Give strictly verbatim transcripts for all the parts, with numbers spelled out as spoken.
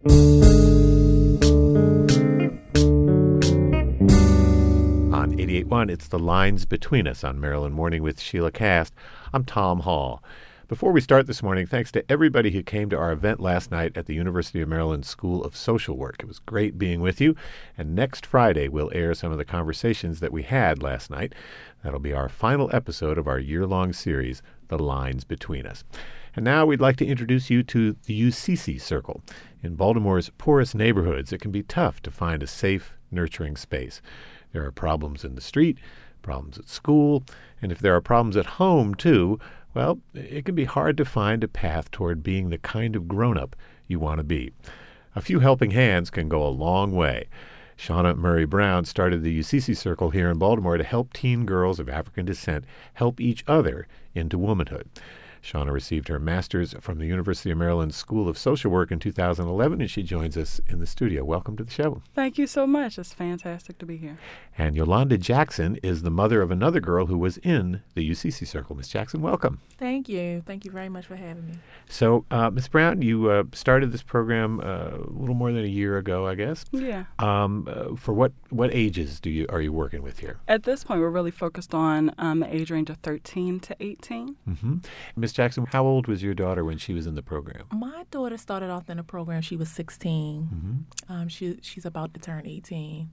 On eighty-eight point one, it's The Lines Between Us on Maryland Morning with Sheila Cast. I'm Tom Hall. Before we start this morning, thanks to everybody who came to our event last night at the University of Maryland School of Social Work. It was great being with you. And next Friday, we'll air some of the conversations that we had last night. That'll be our final episode of our year-long series, The Lines Between Us. And now we'd like to introduce you to the U C C Circle. In Baltimore's poorest neighborhoods, it can be tough to find a safe, nurturing space. There are problems in the street, problems at school, and if there are problems at home, too, well, it can be hard to find a path toward being the kind of grown-up you want to be. A few helping hands can go a long way. Shauna Murray Brown started the U C C Circle here in Baltimore to help teen girls of African descent help each other into womanhood. Shauna received her master's from the University of Maryland School of Social Work in two thousand eleven, and she joins us in the studio. Welcome to the show. Thank you so much. It's fantastic to be here. And Yolanda Jackson is the mother of another girl who was in the U C C Circle. Miss Jackson, welcome. Thank you. Thank you very much for having me. So, uh, Miss Brown, you uh, started this program uh, a little more than a year ago, I guess. Yeah. Um, uh, for what, what ages do you are you working with here? At this point, we're really focused on um, the age range of thirteen to eighteen. Mm-hmm. Miss Jackson, how old was your daughter when she was in the program? My daughter started off in the program. She was sixteen. Mm-hmm. Um, she she's about to turn eighteen.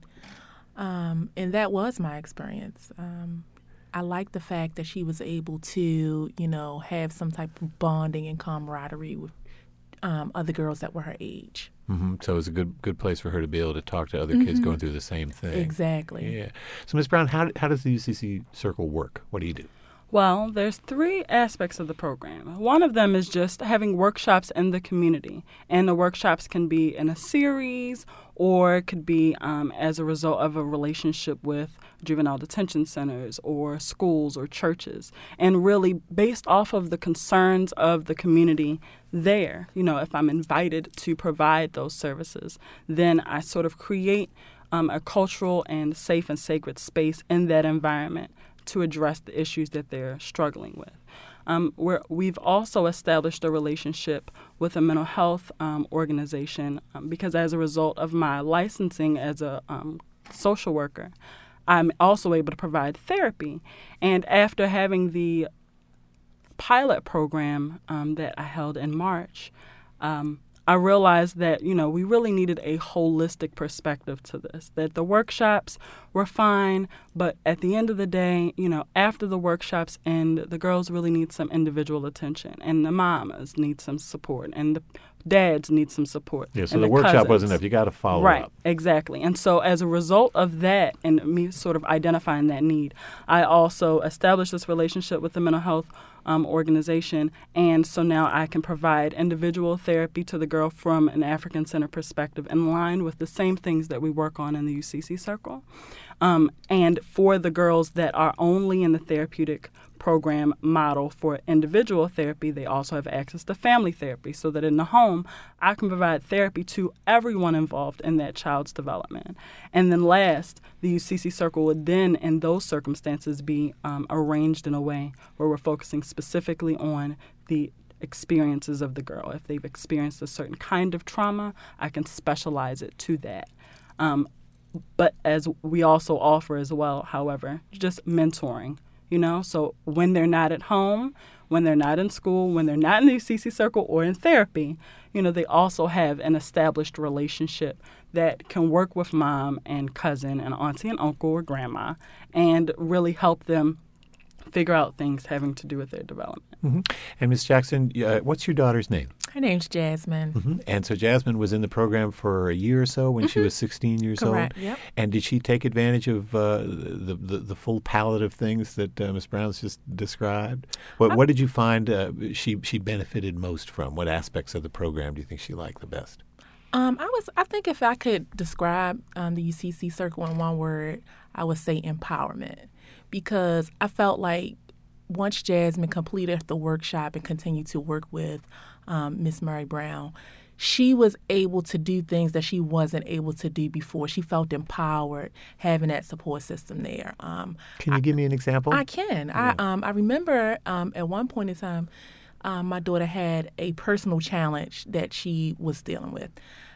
Um, and that was my experience. Um, I liked the fact that she was able to, you know, have some type of bonding and camaraderie with um, other girls that were her age. Mm-hmm. So it was a good good place for her to be able to talk to other Mm-hmm. kids going through the same thing. Exactly. Yeah. So, Miss Brown, how how does the U C C Circle work? What do you do? Well, there's three aspects of the program. One of them is just having workshops in the community. And the workshops can be in a series or it could be um, as a result of a relationship with juvenile detention centers or schools or churches. And really based off of the concerns of the community there, you know, if I'm invited to provide those services, then I sort of create um, a cultural and safe and sacred space in that environment to address the issues that they're struggling with. Um, we're, we've also established a relationship with a mental health um, organization um, because as a result of my licensing as a um, social worker, I'm also able to provide therapy. And after having the pilot program um, that I held in March, um, I realized that, you know, we really needed a holistic perspective to this, that the workshops were fine, but at the end of the day, you know, after the workshops end, the girls really need some individual attention, and the mamas need some support, and the dads need some support. Yeah, so and the, the workshop cousins. wasn't enough. You got to follow right, up. Right, exactly. And so as a result of that and me sort of identifying that need, I also established this relationship with the mental health Um, organization, and so now I can provide individual therapy to the girl from an African-centered perspective in line with the same things that we work on in the U C C Circle. Um, and for the girls that are only in the therapeutic program model for individual therapy, they also have access to family therapy so that in the home, I can provide therapy to everyone involved in that child's development. And then last, the U C C Circle would then, in those circumstances, be um, arranged in a way where we're focusing specifically on the experiences of the girl. If they've experienced a certain kind of trauma, I can specialize it to that. Um, but as we also offer as well, however, just mentoring, you know, so when they're not at home, when they're not in school, when they're not in the U C C Circle or in therapy, you know, they also have an established relationship that can work with mom and cousin and auntie and uncle or grandma and really help them figure out things having to do with their development. Mm-hmm. And Miss Jackson, uh, what's your daughter's name? Her name's Jasmine. Mm-hmm. And so Jasmine was in the program for a year or so when mm-hmm. she was sixteen years Correct. old? Yep. And did she take advantage of uh, the, the the full palette of things that uh, Miss Brown's just described? What I, what did you find uh, she she benefited most from? What aspects of the program do you think she liked the best? Um, I was. I think if I could describe um, the U C C Circle in one word, I would say empowerment, because I felt like once Jasmine completed the workshop and continued to work with um, Miss Murray Brown, she was able to do things that she wasn't able to do before. She felt empowered having that support system there. Um, can you I, give me an example? I can. Yeah. I um, I remember um, at one point in time, um, my daughter had a personal challenge that she was dealing with.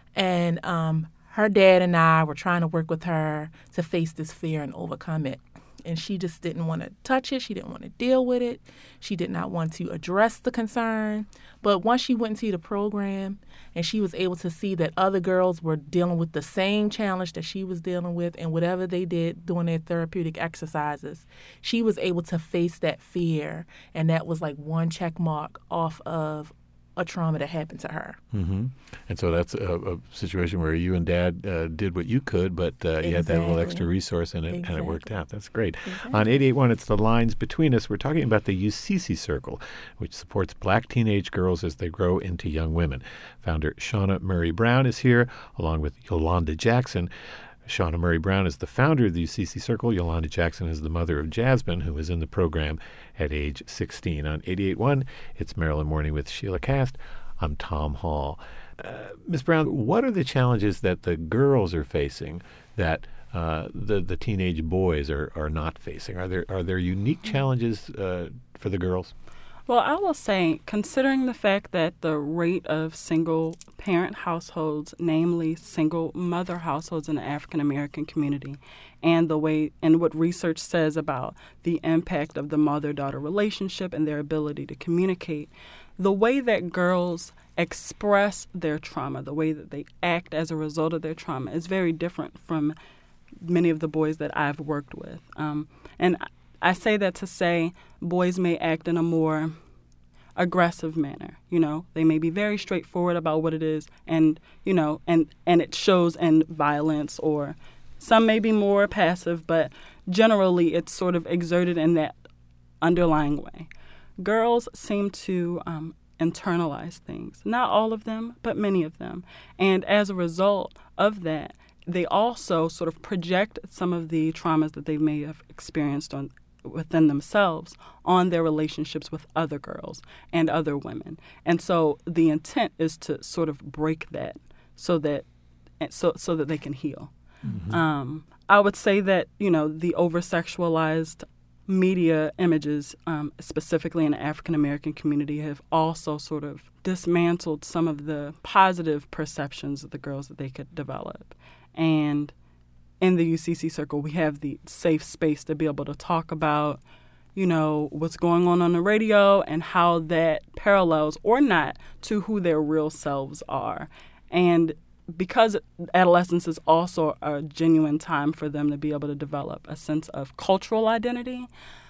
And um, her dad and I were trying to work with her to face this fear and overcome it. And she just didn't want to touch it. She didn't want to deal with it. She did not want to address the concern. But once she went into the program and she was able to see that other girls were dealing with the same challenge that she was dealing with, and whatever they did doing their therapeutic exercises, she was able to face that fear. And that was like one check mark off of a trauma that happened to her. Mm-hmm. And so that's a, a situation where you and Dad uh, did what you could, but uh, exactly. you had that little extra resource in it, exactly. and it worked out. That's great. Exactly. On eighty-eight point one, it's The Lines Between Us. We're talking about the U C C Circle, which supports black teenage girls as they grow into young women. Founder Shauna Murray Brown is here, along with Yolanda Jackson. Shauna Murray Brown is the founder of the U C C Circle. Yolanda Jackson is the mother of Jasmine, who was in the program at age sixteen. On eighty-eight point one, it's Maryland Morning with Sheila Cast. I'm Tom Hall. Uh, Miz Brown, what are the challenges that the girls are facing that uh, the the teenage boys are, are not facing? Are there are there unique challenges uh, for the girls? Well, I will say, considering the fact that the rate of single-parent households, namely single-mother households in the African-American community, and the way and what research says about the impact of the mother-daughter relationship and their ability to communicate, the way that girls express their trauma, the way that they act as a result of their trauma is very different from many of the boys that I've worked with. Um, and I say that to say boys may act in a more aggressive manner. You know, they may be very straightforward about what it is, and you know, and and it shows in violence, or some may be more passive, but generally it's sort of exerted in that underlying way. Girls seem to um, internalize things. Not all of them, but many of them. And as a result of that, they also sort of project some of the traumas that they may have experienced on within themselves on their relationships with other girls and other women. And so the intent is to sort of break that so that so so that they can heal. Mm-hmm. Um, I would say that, you know, the over-sexualized media images, um, specifically in the African-American community, have also sort of dismantled some of the positive perceptions of the girls that they could develop. And in the U C C Circle, we have the safe space to be able to talk about, you know, what's going on on the radio and how that parallels or not to who their real selves are. And because adolescence is also a genuine time for them to be able to develop a sense of cultural identity,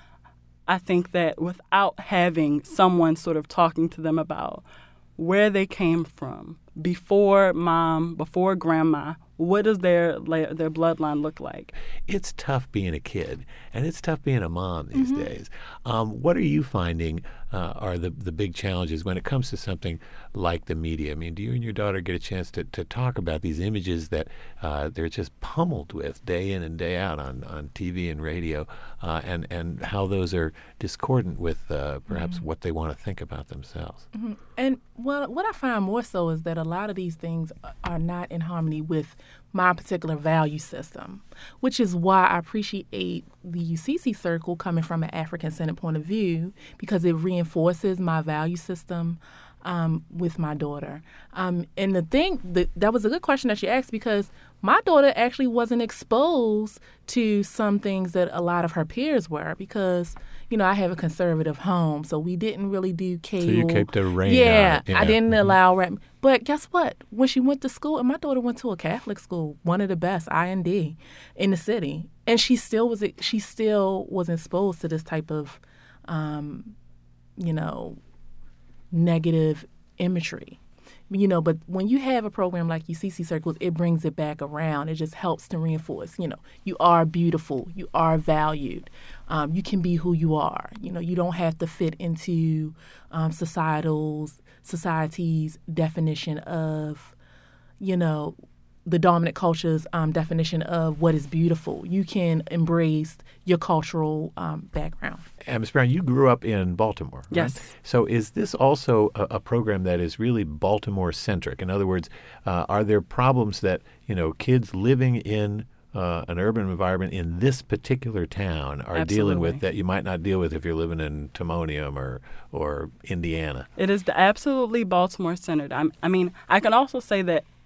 I think that without having someone sort of talking to them about where they came from, before mom, before grandma, what does their their bloodline look like? It's tough being a kid, and it's tough being a mom these mm-hmm. days. Um, what are you finding uh, are the, the big challenges when it comes to something like the media? I mean, do you and your daughter get a chance to, to talk about these images that uh, they're just pummeled with day in and day out on, on T V and radio, uh, and, and how those are discordant with uh, perhaps mm-hmm. what they want to think about themselves? Mm-hmm. And well, what I find more so is that a lot of these things are not in harmony with my particular value system, which is why I appreciate the U C C Circle coming from an African-centered point of view, because it reinforces my value system um, with my daughter. Um, and the thing, that, that was a good question that you asked, because my daughter actually wasn't exposed to some things that a lot of her peers were, because, you know, I have a conservative home, so we didn't really do cable. So you kept the rain yeah, out. Yeah, I didn't mm-hmm. allow rap. But guess what? When she went to school, and my daughter went to a Catholic school, one of the best, I N D, in the city, and she still was she still was exposed to this type of, um, you know, negative imagery. You know, but when you have a program like U C C Circles, it brings it back around. It just helps to reinforce, you know, you are beautiful, you are valued, um, you can be who you are. You know, you don't have to fit into um, societal's society's definition of, you know, the dominant culture's um, definition of what is beautiful. You can embrace your cultural um, background. And Miz Brown, you grew up in Baltimore, right? Yes. So is this also a, a program that is really Baltimore-centric? In other words, uh, are there problems that, you know, kids living in uh, an urban environment in this particular town are Absolutely. dealing with that you might not deal with if you're living in Timonium or, or Indiana? It is the absolutely Baltimore-centered. I'm, I mean, I can also say that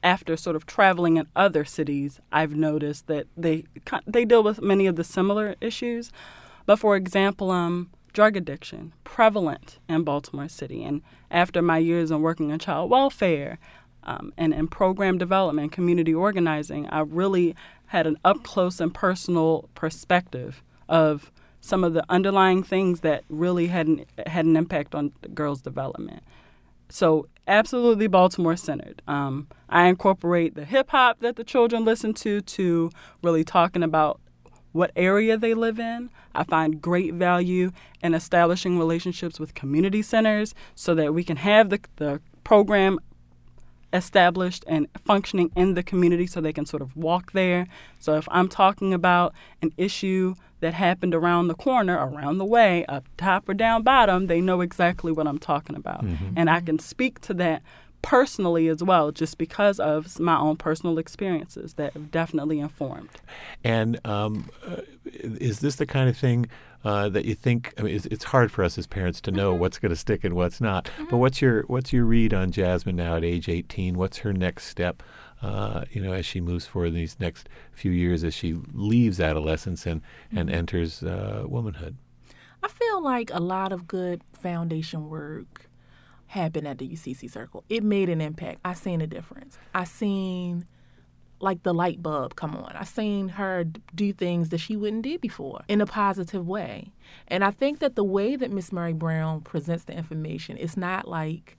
after sort of traveling in other cities, I've noticed that they they deal with many of the similar issues. But for example, um, drug addiction, prevalent in Baltimore City. And after my years in working in child welfare um, and in program development, community organizing, I really had an up-close and personal perspective of some of the underlying things that really had an, had an impact on girls' development. So absolutely Baltimore-centered. Um, I incorporate the hip-hop that the children listen to to really talking about what area they live in. I find great value in establishing relationships with community centers so that we can have the, the program established and functioning in the community so they can sort of walk there. So if I'm talking about an issue that happened around the corner, around the way, up top or down bottom, they know exactly what I'm talking about. Mm-hmm. And I can speak to that personally as well, just because of my own personal experiences that have definitely informed. And um, uh, is this the kind of thing uh, that you think? I mean, it's, it's hard for us as parents to know mm-hmm. what's going to stick and what's not. Mm-hmm. But what's your what's your read on Jasmine now at age eighteen? What's her next step? Uh, you know, as she moves forward in these next few years, as she leaves adolescence and mm-hmm. and enters uh, womanhood. I feel like a lot of good foundation work happened at the U C C Circle. It made an impact. I seen a difference. I seen like the light bulb come on. I seen her do things that she wouldn't do before in a positive way. And I think that the way that Miss Murray Brown presents the information, it's not like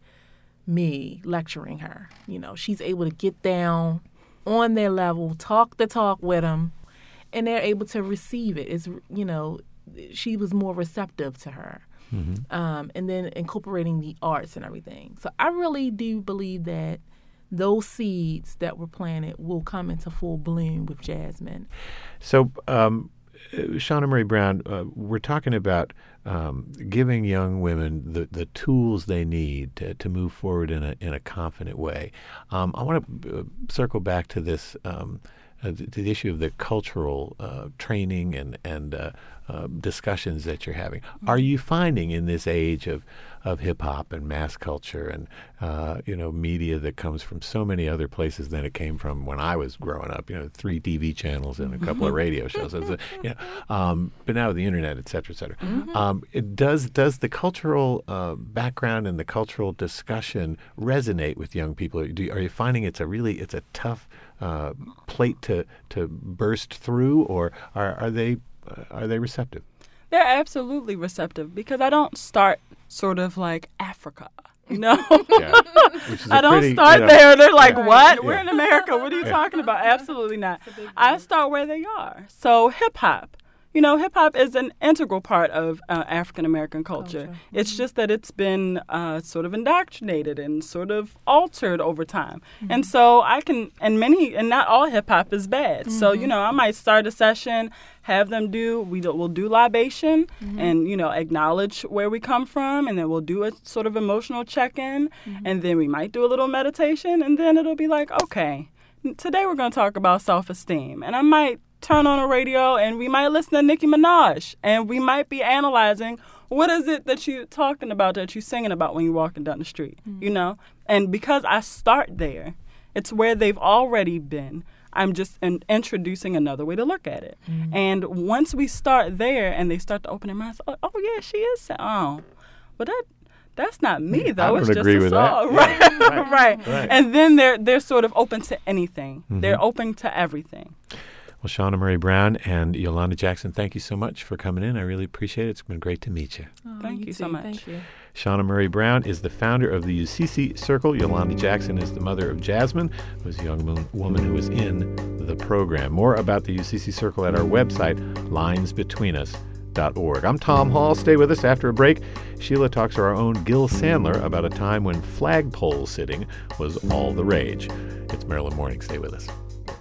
me lecturing her. You know, she's able to get down on their level, talk the talk with them, and they're able to receive it. It's, you know, she was more receptive to her. Mm-hmm. Um, and then incorporating the arts and everything. So I really do believe that those seeds that were planted will come into full bloom with Jasmine. So, um, Shauna Murray Brown, uh, we're talking about um, giving young women the, the tools they need to, to move forward in a in a confident way. Um, I want to uh, circle back to this. Um, Uh, the, the issue of the cultural uh, training and and uh, uh, discussions that you're having. Mm-hmm. Are you finding in this age of, of hip hop and mass culture and uh, you know media that comes from so many other places than it came from when I was growing up? You know, three T V channels and a couple of radio shows. So, you know, um, but now with the internet, et cetera, et cetera. Mm-hmm. Um, it does does the cultural uh, background and the cultural discussion resonate with young people? Do, are you finding it's a really it's a tough Uh, plate to to burst through, or are are they uh, are they receptive? They're absolutely receptive because I don't start sort of like Africa, you know. Yeah. Which is I don't pretty, start you know, there. They're like, yeah. what? Yeah. We're in America. What are you yeah. talking about? Absolutely not. I start where they are. So hip hop. You know, hip-hop is an integral part of uh, African-American culture. culture. It's mm-hmm. just that it's been uh, sort of indoctrinated and sort of altered over time. Mm-hmm. And so I can, and many, and not all hip-hop is bad. Mm-hmm. So, you know, I might start a session, have them do, we do, we'll do libation mm-hmm. and, you know, acknowledge where we come from, and then we'll do a sort of emotional check-in, mm-hmm. and then we might do a little meditation, and then it'll be like, okay, today we're going to talk about self-esteem. And I might turn on a radio and we might listen to Nicki Minaj, and we might be analyzing what is it that you're talking about, that you're singing about when you're walking down the street, mm-hmm. you know? And because I start there, it's where they've already been. I'm just in, introducing another way to look at it. Mm-hmm. And once we start there and they start to open their minds, oh, oh yeah, she is. Oh, but that that's not me though. I don't it's just agree a with song. that. Right. Yeah. right. right. Right. And then they're they're sort of open to anything. Mm-hmm. They're open to everything. Well, Shauna Murray Brown and Yolanda Jackson, thank you so much for coming in. I really appreciate it. It's been great to meet you. Oh, thank you, you so much. Thank you. Shauna Murray Brown is the founder of the U C C Circle. Yolanda Jackson is the mother of Jasmine, who is a young mo- woman who was in the program. More about the U C C Circle at our website, lines between us dot org. I'm Tom Hall. Stay with us after a break. Sheila talks to our own Gil Sandler about a time when flagpole sitting was all the rage. It's Maryland Morning. Stay with us.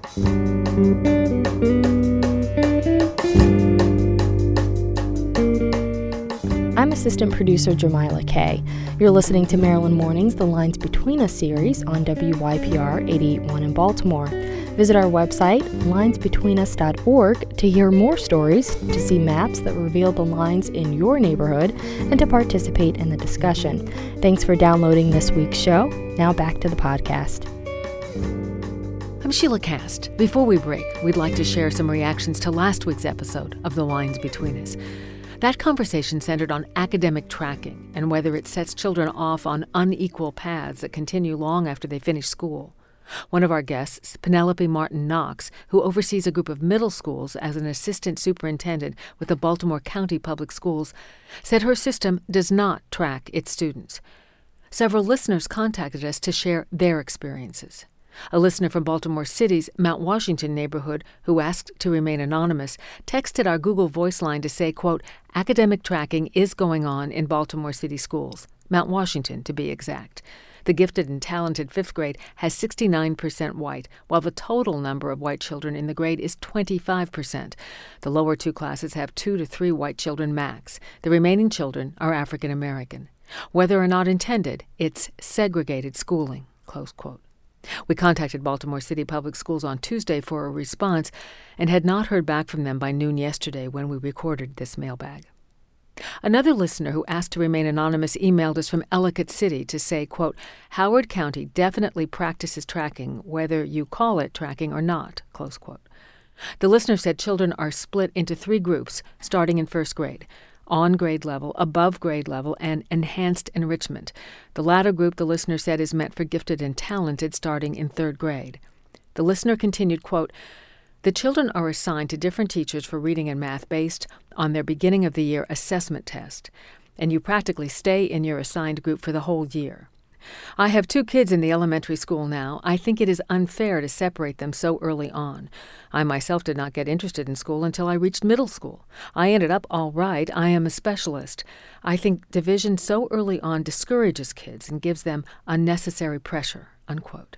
I'm assistant producer Jamila Kay. You're listening to Maryland Mornings, the Lines Between Us series on W Y P R eighty-eight point one in Baltimore. Visit our website, lines between us dot org, to hear more stories, to see maps that reveal the lines in your neighborhood, and to participate in the discussion. Thanks for downloading this week's show. Now back to the podcast. Sheila Cast. Before we break, we'd like to share some reactions to last week's episode of The Lines Between Us. That conversation centered on academic tracking and whether it sets children off on unequal paths that continue long after they finish school. One of our guests, Penelope Martin Knox, who oversees a group of middle schools as an assistant superintendent with the Baltimore County Public Schools, said her system does not track its students. Several listeners contacted us to share their experiences. A listener from Baltimore City's Mount Washington neighborhood, who asked to remain anonymous, texted our Google Voice line to say, quote, academic tracking is going on in Baltimore City schools, Mount Washington to be exact. The gifted and talented fifth grade has sixty-nine percent white, while the total number of white children in the grade is twenty-five percent. The lower two classes have two to three white children max. The remaining children are African American. Whether or not intended, it's segregated schooling, close quote. We contacted Baltimore City Public Schools on Tuesday for a response and had not heard back from them by noon yesterday when we recorded this mailbag. Another listener who asked to remain anonymous emailed us from Ellicott City to say, quote, Howard County definitely practices tracking, whether you call it tracking or not, close quote. The listener said children are split into three groups starting in first grade. On grade level, above grade level, and enhanced enrichment. The latter group, the listener said, is meant for gifted and talented starting in third grade. The listener continued, quote, the children are assigned to different teachers for reading and math based on their beginning of the year assessment test, and you practically stay in your assigned group for the whole year. I have two kids in the elementary school now. I think it is unfair to separate them so early on. I myself did not get interested in school until I reached middle school. I ended up all right. I am a specialist. I think division so early on discourages kids and gives them unnecessary pressure, unquote.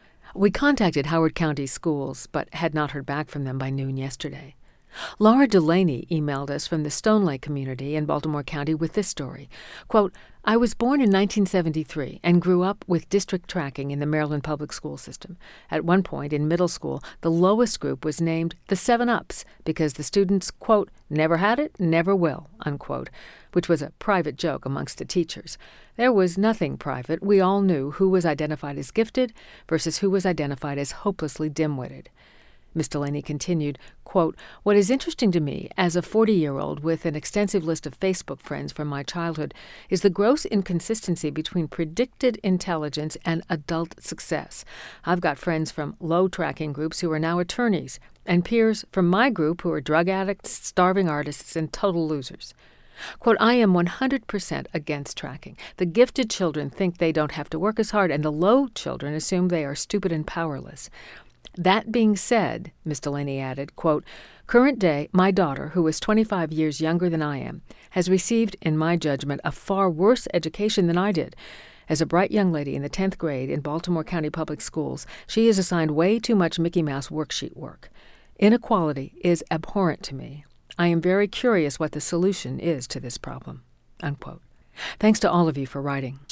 We contacted Howard County Schools, but had not heard back from them by noon yesterday. Laura Delaney emailed us from the Stone Lake community in Baltimore County with this story. Quote, I was born in nineteen seventy-three and grew up with district tracking in the Maryland public school system. At one point in middle school, the lowest group was named the Seven Ups because the students, quote, never had it, never will, unquote, which was a private joke amongst the teachers. There was nothing private. We all knew who was identified as gifted versus who was identified as hopelessly dim-witted. Miz Delaney continued, quote, what is interesting to me as a forty-year-old with an extensive list of Facebook friends from my childhood is the gross inconsistency between predicted intelligence and adult success. I've got friends from low tracking groups who are now attorneys and peers from my group who are drug addicts, starving artists, and total losers. Quote, I am one hundred percent against tracking. The gifted children think they don't have to work as hard, and the low children assume they are stupid and powerless. That being said, Miz Delaney added, quote, current day, my daughter, who is twenty-five years younger than I am, has received, in my judgment, a far worse education than I did. As a bright young lady in the tenth grade in Baltimore County Public Schools, she is assigned way too much Mickey Mouse worksheet work. Inequality is abhorrent to me. I am very curious what the solution is to this problem, unquote. Thanks to all of you for writing.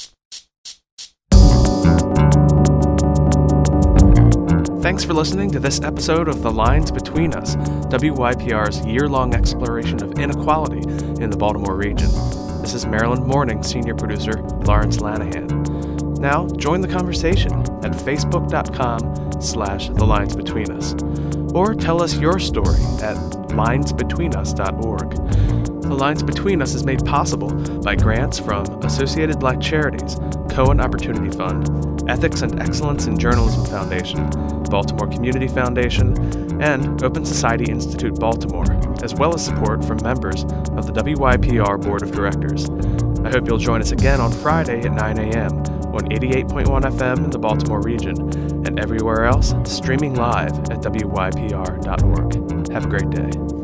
Thanks for listening to this episode of The Lines Between Us, W Y P R's year-long exploration of inequality in the Baltimore region. This is Maryland Morning Senior Producer Lawrence Lanahan. Now, join the conversation at facebook.com slash The Lines Between Us, or tell us your story at lines between us dot org. The Lines Between Us is made possible by grants from Associated Black Charities, Cohen Opportunity Fund, Ethics and Excellence in Journalism Foundation, Baltimore Community Foundation, and Open Society Institute Baltimore, as well as support from members of the W Y P R Board of Directors. I hope you'll join us again on Friday at nine a.m. on eighty-eight point one F M in the Baltimore region, and everywhere else streaming live at W Y P R dot org. Have a great day.